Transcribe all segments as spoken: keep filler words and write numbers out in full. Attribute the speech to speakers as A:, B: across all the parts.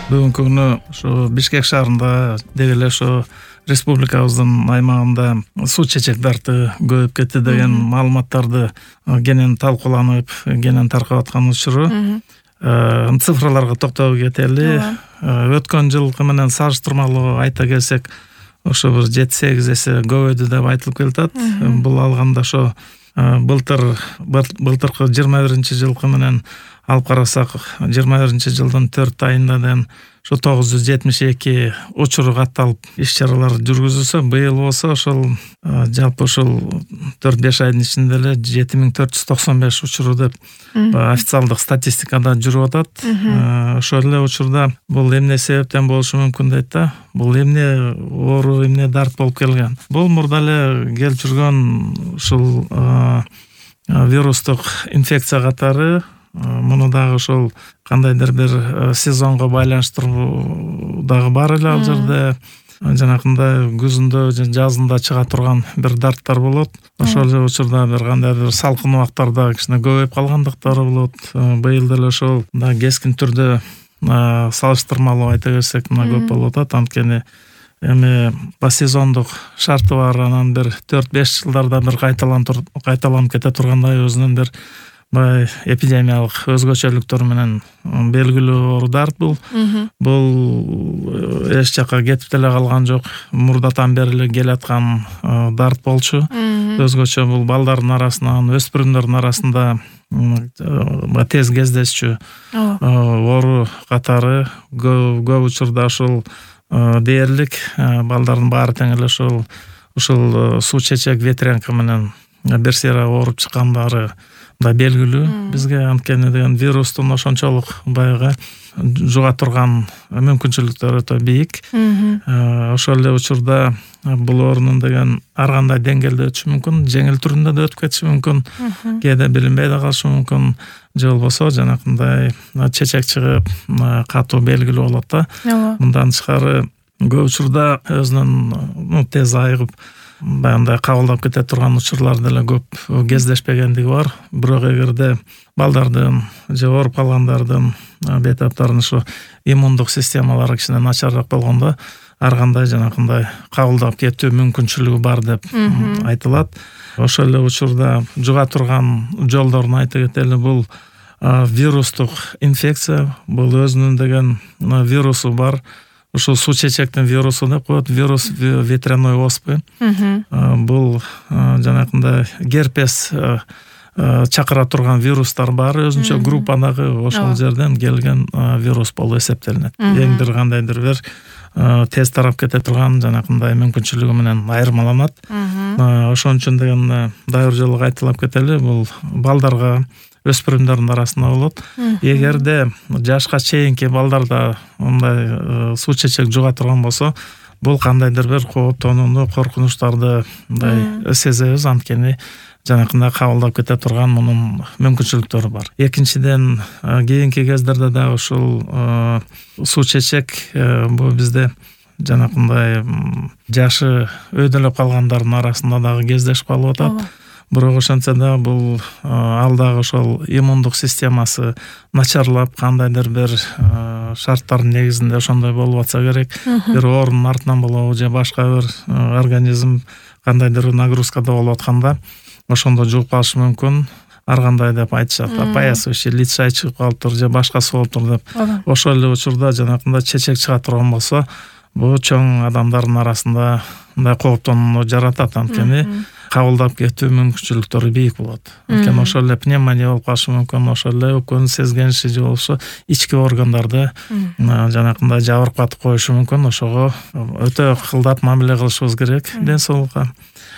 A: Бүгүнкү күнү ушу Бишкек шаарында деги эле ошо республикабыздын аймагында суу чечек дарты көбөйүп кетти деген маалыматтарды кенен талкууланып, кенен таркап аткан учуру. Цифрларга токтолуп кетели. Өткөн жылкы менен салыштырмалуу айта келсек, ошо бир жети сегиз эсе көбөйдү деп айтылып келатат. Бул алганда ошо былтыр былтыркы жыйырма биринчи жылкы менен алып карасак, жыйырма биринчи жылдын төрт айында ден ошо тогуз жүз жетимиш эки учур катталып иш-чаралар жүргүзүлсө, быйыл болсо ошол жалпы ошол төрт беш айдын ичинде эле жети миң төрт жүз токсон беш учуру деп официалдык статистикада жүрүп атат. Ошол эле учурда бул эмне себептен болушу мүмкүн дейт да. Бул эмне оору, эмне дарт болуп келген. Бул мурда эле келип жүргөн ушул вирустук инфекция катары. Муну дагы ошол кандайдыр бир сезонго байланыштыруу дагы бар эле ал жерде. Жанакындай күзүндө же жазында чыга турган бир дарттар болот. Ошол эле учурда бир кандайдыр салкын убактарда кичине көбөйүп калгандыктары болот. Быйыл деле ошол да кескин түрдө салыштырмалуу айта келсек, мына көп болуп атат. Анткени эми ба сезондук шарты бар, анан бир төрт беш жылдарда бир кайталанып кайталанып кете тургандай өзүнүн бир бай эпидемиялык өзгөчөлүктөр менен белгилүү оору дарт бул. Бул эч жакка кетип деле калган жок. Мурдатан бери эле келаткан дарт болчу. Өзгөчө бул балдардын арасынан, өспүрүмдөрдүн арасында тез кездешчү оору катары көп учурда ошол дээрлик балдардын баары тең эле ошол ушул суу чечек ветрянка менен бир сыйра ооруп чыккандары да белгилүү бизге. Анткени деген вирустун ошончолук баягы жуга турган мүмкүнчүлүктөрү өтө бийик. Ошол эле учурда бул оорунун деген ар кандай деңгээлде өтүшү мүмкүн, жеңил түрүндө да өтүп кетиши мүмкүн, кээде билинбей да калышы мүмкүн, же болбосо жанакындай чечек чыгып катуу белгилүү болот да. Мындан тышкары көп учурда өзүнүн тез айыгып баягындай кабылдап кете турган учурлар деле көп кездешпегендиги бар. Бирок эгерде балдардын же ооруп калгандардын бетаптарынын ушу иммундук системалары кичине начарыраак болгондо ар кандай жанакындай кабылдап кетүү мүмкүнчүлүгү бар деп айтылат. Ошол эле учурда жуга турган жолдорун айта кетели. Бул вирустук инфекция, бул өзүнүн деген вирусу бар. Ушул суу чечектин вирусу деп коет, вирус ветряной оспы. Бул жанакындай герпес чакыра турган вирустар бар, өзүнчө группадагы ошол жерден келген вирус болуп эсептелинет. Эң бир кандайдыр бир тез тарап кете турган жанакындай мүмкүнчүлүгү менен айырмаланат. Ошон үчүн деген дайыр жолу кайталап кетели, бул балдарга, өспүрүмдөрдүн арасында болот. Эгерде жашка чейинки балдарда мындай суу чечек жуга турган болсо, бул кандайдыр бир кооптонууну, коркунучтарды мындай сезебиз. Анткени жанакындай кабылдап кете турган мунун мүмкүнчүлүктөрү бар. Экинчиден, кийинки кездерде дагы ушул суу чечек бул бизде жанакындай жашы өйдөлөп калгандардын арасында дагы кездешип калып атат. Бирок ошентсе да бул ал дагы ошол иммундук системасы начарлап, кандайдыр бир шарттардын негизинде ошондой болуп атса керек. Бир оорунун артынан болобу же башка бир организм кандайдыр нагрузкада болуп атканда ошондо жугуп калышы мүмкүн. Ар кандай деп айтышат, поясывающий лицай чыгып калыптыр же башкасы болуптур деп. Ошол эле учурда жанакындай чечек чыга турган болсо, бул чоң адамдардын арасында мындай кооптонууну жаратат. Анткени кабылдап кетүү мүмкүнчүлүктөрү бийик болот. Анткени ошол эле пневмония болуп калышы мүмкүн, ошол эле өкпөнүн сезгениши же болбосо ички органдарды жанакындай жабыркатып коюшу мүмкүн. Ошого өтө кылдат мамиле кылышыбыз керек ден соолукка.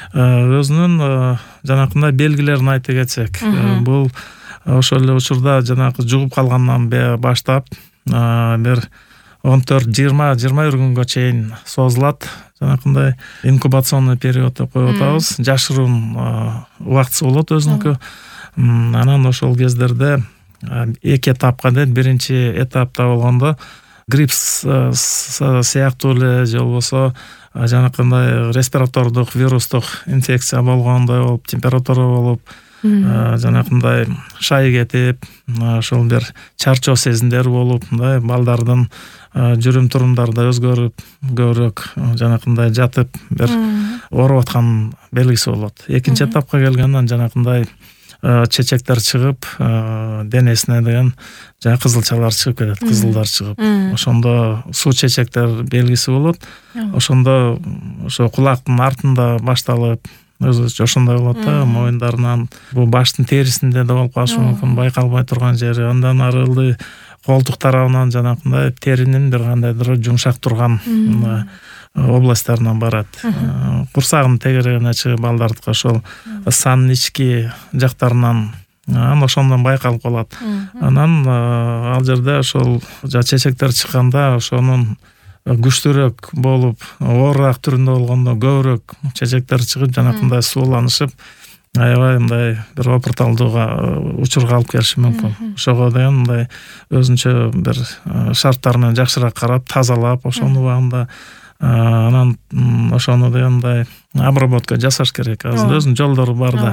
A: Өзүнүн жанакындай белгилерин айта кетсек, бул ошол эле учурда жанагы жугуп калгандан баштап бир он төрт жыйырма жыйырма бир күнгө чейин созулат. Жанакындай инкубационный период деп коюп атабыз. Жашыруун убактысы болот өзүнүкү. Анан ошол кездерде эки этапка дейт. Биринчи этапта болгондо грипп сыяктуу эле же болбосо жанакындай респиратордук вирустук инфекция болгондой болуп, температура болуп, жанакындай шай кетип, ошол бир чарчоо сезимдери болуп, мындай балдардын жүрүм турумдары да өзгөрүп, көбүрөөк жанакындай жатып бир ооруп аткан белгиси болот. Экинчи этапка келгенден жанакындай чечектер чыгып, денесине деген жана кызылчалар чыгып кетет, кызылдар чыгып. Ошондо суу чечектер белгиси болот. Ошондо ошо кулактын артында башталып, өзүнчө ошондой болот да, моюндарынан, бул баштын терисинде да болуп калышы мүмкүн, байкалбай турган жери. Андан ары ылдый колтук тарабынан жанакындай теринин бир кандайдыр жумшак турган областтарынан барат. Курсагынын тегерегине чыгып, балдардыкы ошол санын ички жактарынан анан ошондон байкалып калат. Анан ал жерде ошол чечектер чыкканда ошонун күчтүүрөөк болуп, оорураак түрүндө болгондо көбүрөөк чечектер чыгып, жанакындай сууланышып, аябай мындай бир опурталдууга учурга алып келиши мүмкүн. Ошого деген мындай өзүнчө бир шарттар менен жакшыраак карап, тазалап, ошонун убагында анан ошону деген мындай обработка жасаш керек. Азыр өзүнүн жолдору бар да.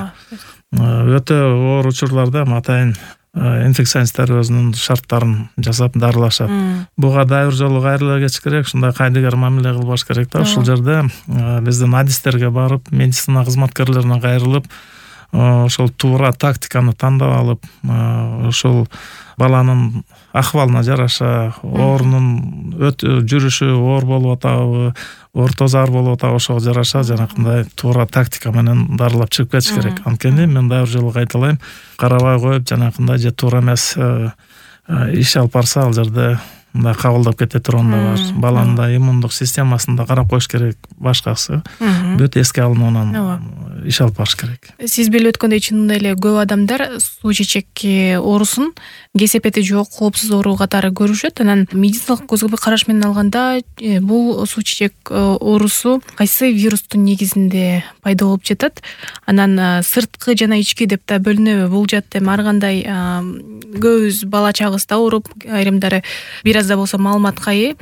A: Өтө оор учурларда атайын инфекционисттер өзүнүн шарттарын жасап дарылашат. Буга дайыр жолу кайра эле кетиш керек, ушундай кайдыгер мамиле кылбаш керек да. Ушул жерде биздин адистерге барып, медицина кызматкерлерине кайрылып, ошол туура тактиканы тандап алып, ошол баланын акыбалына жараша, оорунун жүрүшү оор болуп атабы, орто зар болуп атабы, ошого жараша жанакындай туура тактика менен дарылап чыгып кетиш керек. Анткени мен дайыр жолу кайталайм, карабай коюп жанакындай же туура эмес иш алып барса, ал жерде мындай кабылдап кете турган да бар. Баланын да иммундук системасын да карап коюш керек, башкасы. Бүт эске алынуунан иш алып барыш керек.
B: Сиз билип өткөндөй, чынында эле көп адамдар суу чечек оорусун кесепети жок, коопсуз оору катары көрүшөт. Анан медициналык көз караш менен алганда, бул суу чечек оорусу кайсы вирустун негизинде пайда болуп жатат? Анан сырткы жана ички деп да бөлүнөбү? Бул жакта эми ар кандай көбүз бала чагыбызда ооруп, айрымдары бир аз да болсо маалыматка ээ,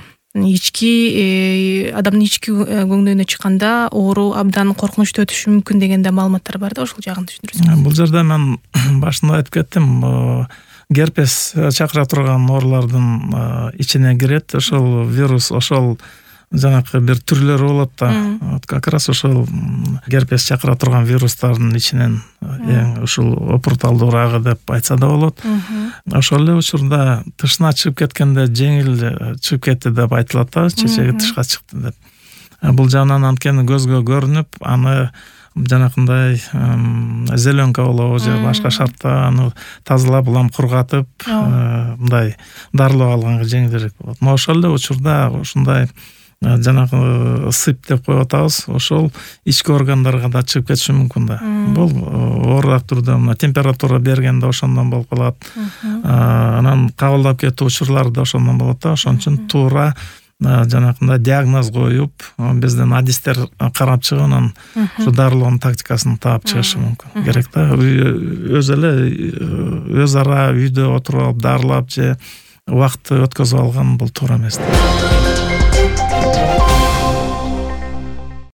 B: ички адамдын ички көңдөйүнө чыкканда оору абдан коркунучтуу өтүшү мүмкүн деген да маалыматтар бар да, ошол жагын түшүндүрсөңүз.
A: Бул жерде мен башында айтып кеттим, герпес чакыра турган оорулардын ичине кирет. Ошол вирус, ошол жанакы бир түрлөрү болот да. Как раз ошол герпес чакыра турган вирустардын ичинен эң ушул опурталдуурагы деп айтса да болот. Ошол эле учурда тышына чыгып кеткенде жеңил чыгып кетти деп айтылат да, чечеги тышка чыкты деп. Бул жагынан анткени көзгө көрүнүп, аны жанакындай зеленка болобу же башка шартта аны тазалап, улам кургатып, мындай дарылап алганга жеңилирээк болот. Но ошол эле учурда ушундай жанагы сып деп коюп атабыз, ошол ички органдарга да чыгып кетиши мүмкүн да. Бул оорураак түрдө мына температура бергенде ошондон болуп калат. Анан кабылдап кетүү учурлары да ошондон болот да. Ошон үчүн туура жанакындай диагноз коюп, биздин адистер карап чыгып, анан ушу дарылоонун тактикасын таап чыгышы мүмкүн керек да. Өзү эле өз ара үйдө отуруп алып дарылап же убакытты өткөзүп алган бул туура эмес.